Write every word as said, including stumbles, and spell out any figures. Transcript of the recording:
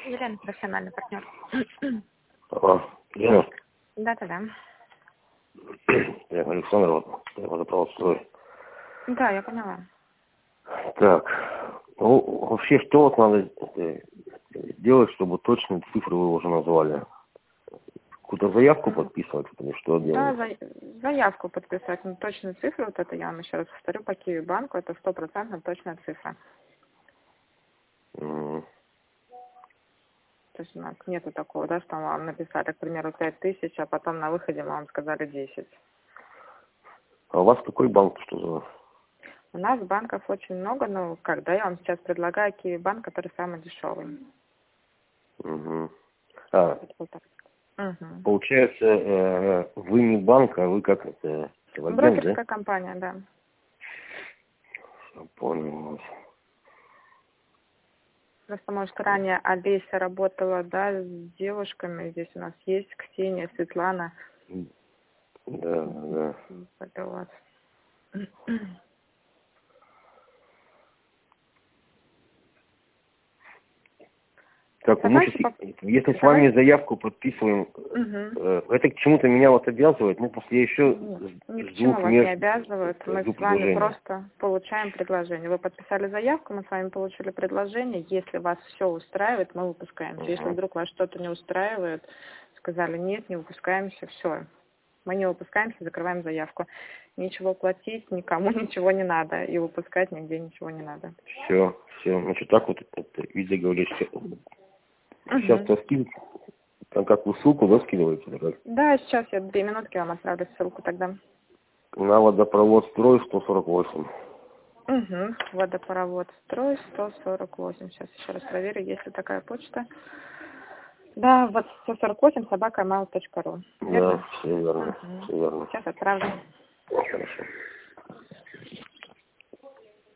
Елена, профессиональный партнер. А, Лена? Да-да-да. Я Александр, вот, я водопроводстрой. Да, я поняла. Так, ну, вообще, что вот надо сделать, чтобы точные цифры вы уже назвали? Какую-то заявку подписывать или что Да, делать? за, заявку подписать. Ну, точную цифру, вот это я вам еще раз повторю, по Киви банку, это стопроцентно точная цифра. Mm. То есть у нас нету такого, да, что вам написали, к примеру, пять тысяч, а потом на выходе вам сказали десять. А у вас какой банк, что за? У нас банков очень много, но когда я вам сейчас предлагаю Киви банк, который самый дешевый. Угу. А, Вот так. Угу. получается, э, вы не банк, а вы как это, агент, да? Брокерская компания, да. Я понял. Просто, может, ранее Олеся работала, да, с девушками. Здесь у нас есть Ксения, Светлана. Да, да. Это у вас. Так, мы Давайте сейчас, поп... если с вами Давайте. заявку подписываем, Угу. э, это к чему-то меня вот обязывает, ну, после еще Ни к с чему двух вас не мест обязывают. Мы жду с вами предложение. просто получаем предложение. Вы подписали заявку, мы с вами получили предложение. Если вас все устраивает, мы выпускаемся. Если Угу. вдруг вас что-то не устраивает, сказали нет, не выпускаемся, все. Мы не выпускаемся, закрываем заявку. Ничего платить, никому ничего не надо. И выпускать нигде ничего не надо. Все, все. Значит, так вот, это, видите, говоришь, сейчас Угу. то скинь, там как вы ссылку, да, скидываете, или как? Да, сейчас я две минутки вам отправлю ссылку тогда. На водопровод строй сто сорок восемь. Угу. Водопровод строй сто сорок восемь. Сейчас еще раз проверю, есть ли такая почта. Да, вот сто сорок восемь собака mail точка ру. Да, Верно? все верно, Угу. все верно. Сейчас отправлю. Хорошо.